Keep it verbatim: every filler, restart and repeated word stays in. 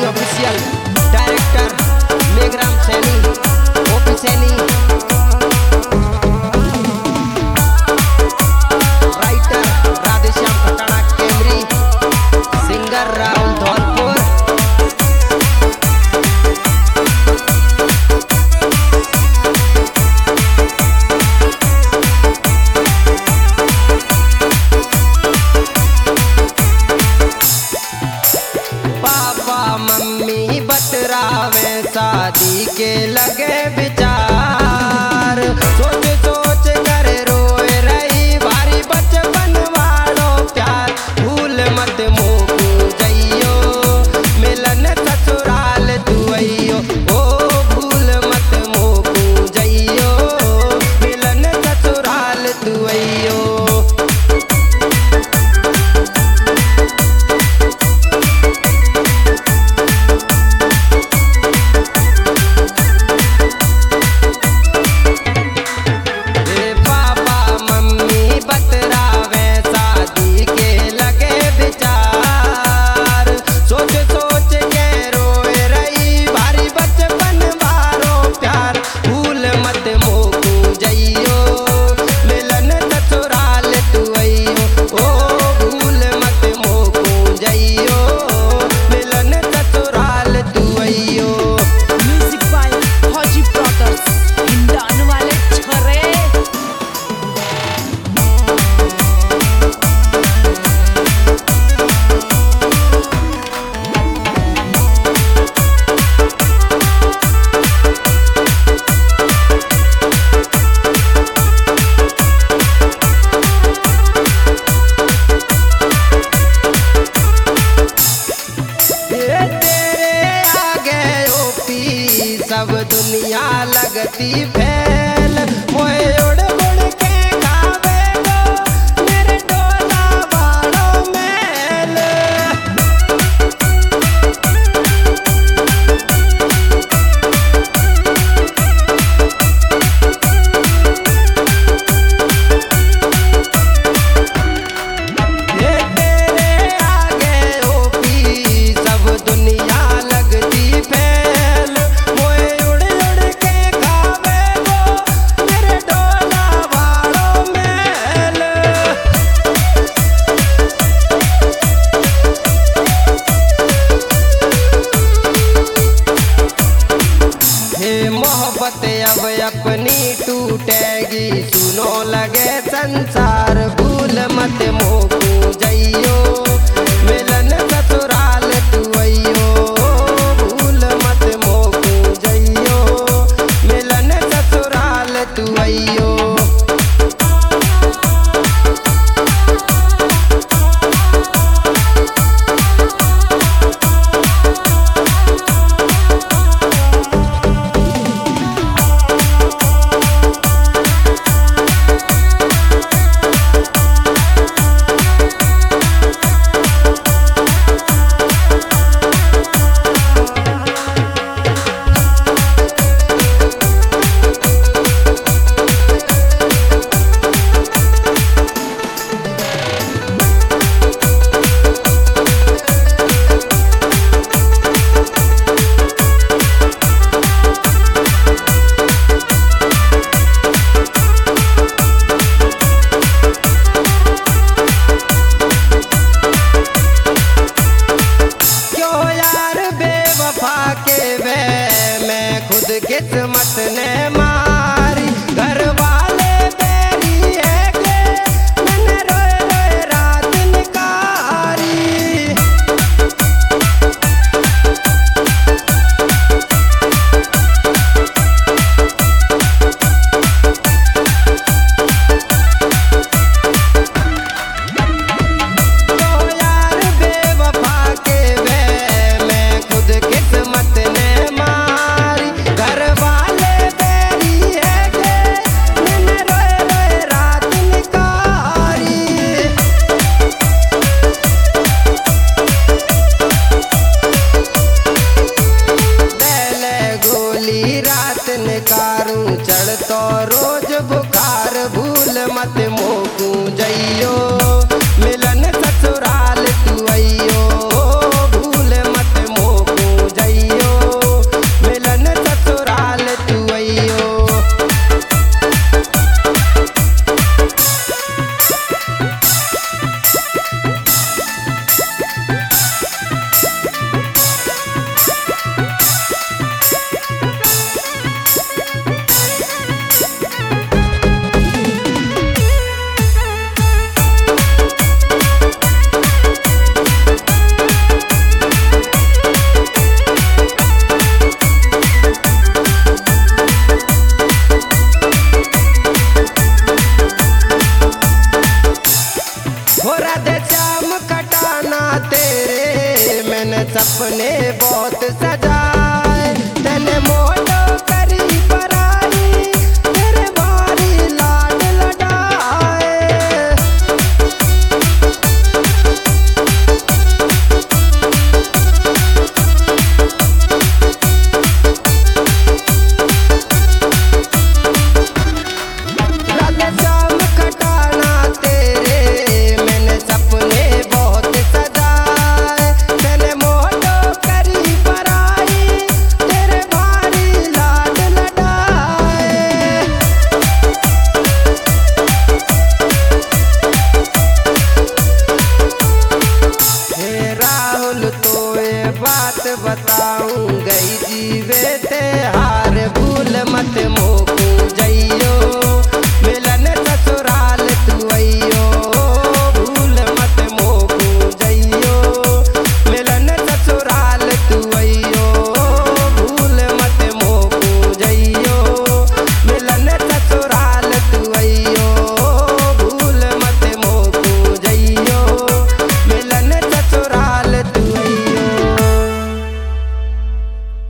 Saini official director Megharam Saini O P Saini writer Radheshyam Khatana camera singer Rahul Dholpur mummy बतरावे शादी के लगे विचार सोच सोच कर रोए रही भारी बचपन वालो प्यार भूल मत मोकू जइयो मिलन ससुराल दुआइयो ओ भूल मत मोकू जइयो मिलन ससुराल दुआइयो सब दुनिया लगती फैल मोए उड़ उड़ के खावे गो मेरे डोला बाड़ों मैल ये तेरे आगे ओपी सब दुनिया लगती फैल मोए उड़ उड़ के खावे हो राधे श्याम कटाना तेरे मैंने सपने बहुत सज